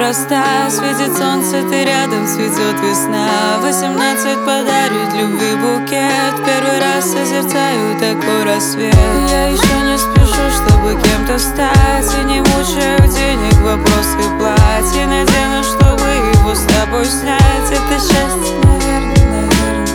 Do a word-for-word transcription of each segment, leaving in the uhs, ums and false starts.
неспроста. Светит солнце, ты рядом, цветет весна. Восемнадцать подарит любви букет. Первый раз созерцаю такой рассвет. Я еще не спешу, чтобы кем-то стать. И не мучаю денег, вопрос и платье. Надену, чтобы его с тобой снять. Это счастье, наверное, наверное.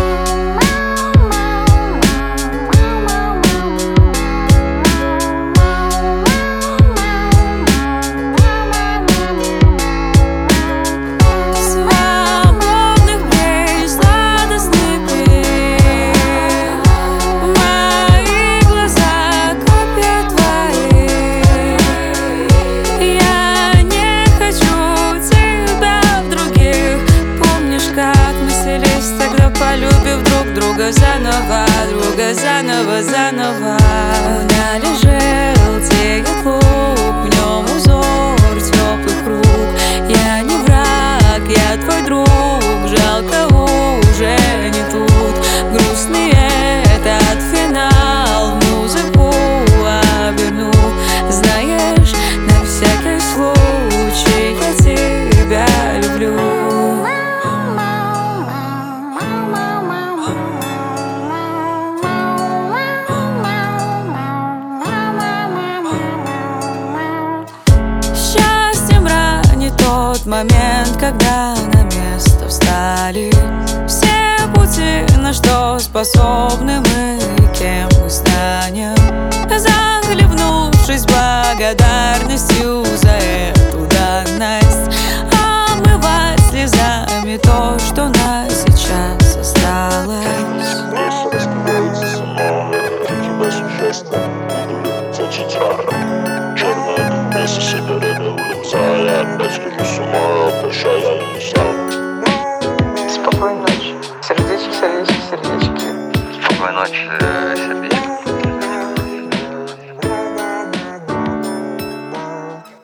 Полюбив друг друга заново, друга заново, заново. На лежит желтеет лук, в нем узор теплых рук. Я не враг, я твой друг, жалко уже не тут. Грустный этот финал, музыку оберну. Знаешь, на всякий случай я тебя люблю. Тот момент, когда на место встали все пути, на что способны мы и кем мы станем, захлебнувшись благодарностью за эту данность, омывать слезами то, что нас сейчас осталось. Спокойной ночи. Сердечки, сердечки, сердечки. Спокойной ночи, сердечки.